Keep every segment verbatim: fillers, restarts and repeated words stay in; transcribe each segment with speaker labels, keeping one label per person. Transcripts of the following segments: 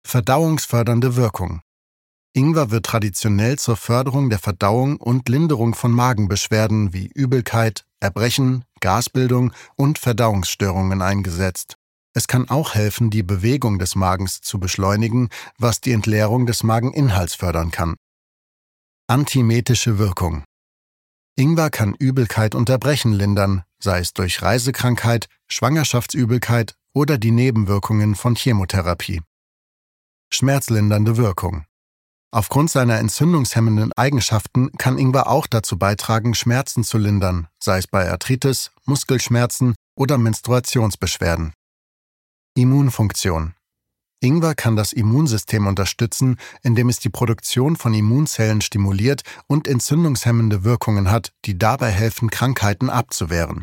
Speaker 1: Verdauungsfördernde Wirkung. Ingwer wird traditionell zur Förderung der Verdauung und Linderung von Magenbeschwerden wie Übelkeit, Erbrechen, Gasbildung und Verdauungsstörungen eingesetzt. Es kann auch helfen, die Bewegung des Magens zu beschleunigen, was die Entleerung des Mageninhalts fördern kann. Antiemetische Wirkung. Ingwer kann Übelkeit und Erbrechen lindern, sei es durch Reisekrankheit, Schwangerschaftsübelkeit oder die Nebenwirkungen von Chemotherapie. Schmerzlindernde Wirkung. Aufgrund seiner entzündungshemmenden Eigenschaften kann Ingwer auch dazu beitragen, Schmerzen zu lindern, sei es bei Arthritis, Muskelschmerzen oder Menstruationsbeschwerden. Immunfunktion. Ingwer kann das Immunsystem unterstützen, indem es die Produktion von Immunzellen stimuliert und entzündungshemmende Wirkungen hat, die dabei helfen, Krankheiten abzuwehren.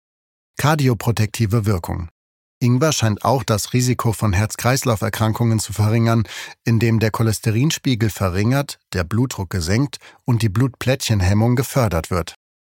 Speaker 1: Kardioprotektive Wirkung. Ingwer scheint auch das Risiko von Herz-Kreislauf-Erkrankungen zu verringern, indem der Cholesterinspiegel verringert, der Blutdruck gesenkt und die Blutplättchenhemmung gefördert wird.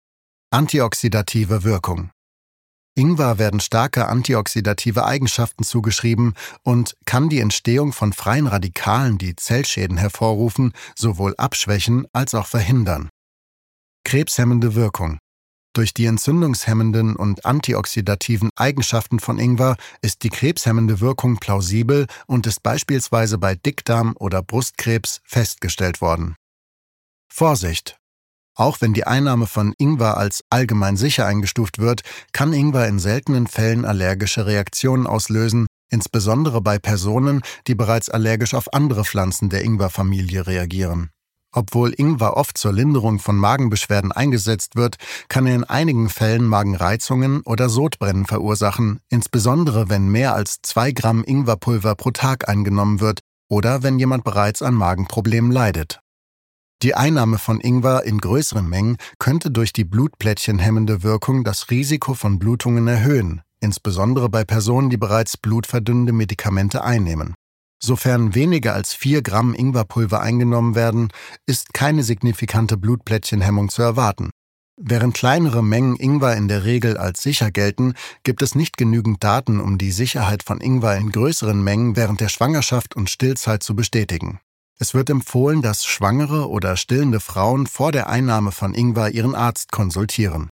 Speaker 1: Antioxidative Wirkung. Ingwer werden starke antioxidative Eigenschaften zugeschrieben und kann die Entstehung von freien Radikalen, die Zellschäden hervorrufen, sowohl abschwächen als auch verhindern. Krebshemmende Wirkung. Durch die entzündungshemmenden und antioxidativen Eigenschaften von Ingwer ist die krebshemmende Wirkung plausibel und ist beispielsweise bei Dickdarm- oder Brustkrebs festgestellt worden. Vorsicht! Auch wenn die Einnahme von Ingwer als allgemein sicher eingestuft wird, kann Ingwer in seltenen Fällen allergische Reaktionen auslösen, insbesondere bei Personen, die bereits allergisch auf andere Pflanzen der Ingwerfamilie reagieren. Obwohl Ingwer oft zur Linderung von Magenbeschwerden eingesetzt wird, kann er in einigen Fällen Magenreizungen oder Sodbrennen verursachen, insbesondere wenn mehr als zwei Gramm Ingwerpulver pro Tag eingenommen wird oder wenn jemand bereits an Magenproblemen leidet. Die Einnahme von Ingwer in größeren Mengen könnte durch die blutplättchenhemmende Wirkung das Risiko von Blutungen erhöhen, insbesondere bei Personen, die bereits blutverdünnende Medikamente einnehmen. Sofern weniger als vier Gramm Ingwerpulver eingenommen werden, ist keine signifikante Blutplättchenhemmung zu erwarten. Während kleinere Mengen Ingwer in der Regel als sicher gelten, gibt es nicht genügend Daten, um die Sicherheit von Ingwer in größeren Mengen während der Schwangerschaft und Stillzeit zu bestätigen. Es wird empfohlen, dass schwangere oder stillende Frauen vor der Einnahme von Ingwer ihren Arzt konsultieren.